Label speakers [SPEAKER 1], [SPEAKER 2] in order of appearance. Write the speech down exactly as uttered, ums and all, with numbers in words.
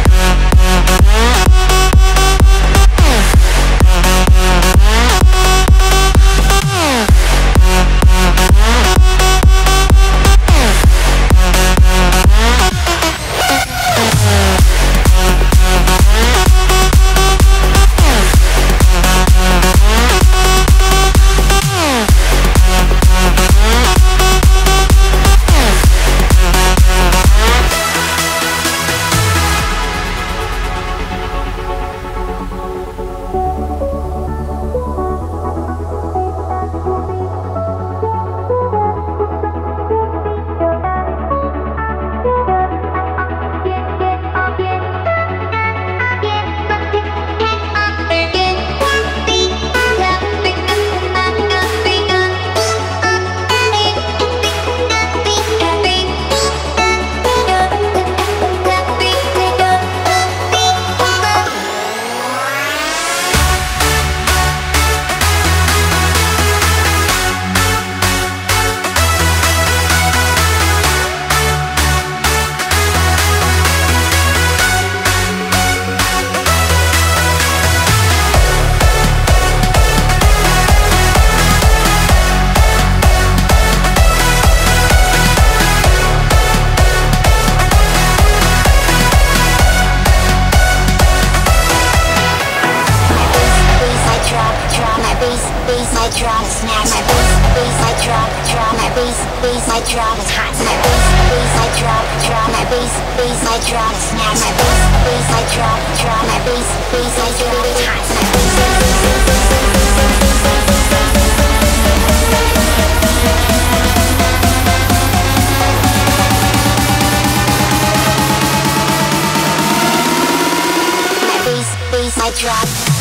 [SPEAKER 1] drop is snap. My bass, bass I drop, drop. My bass, bass I drop is hot. My bass, bass I drop, drop. My bass, bass I drop is snap. My bass, bass I drop, drop. My bass, bass I drop is hot. My bass, my bass, bass I drop.